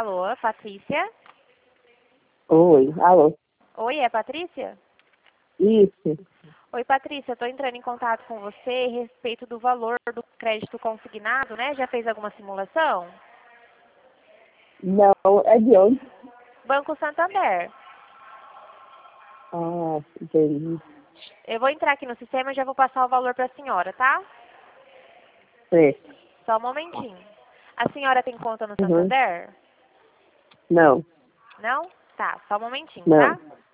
Alô, Patrícia? Oi, alô. Oi, é Patrícia? Isso. Oi, Patrícia, estou entrando em contato com você a respeito do valor do crédito consignado, né? Já fez alguma simulação? Não, é de onde? Banco Santander. Ah, entendi. Eu vou entrar aqui no sistema e já vou passar o valor para a senhora, tá? Certo. Só um momentinho. A senhora tem conta no Uhum. Santander? Não, Não? Tá, só um momentinho, não. tá?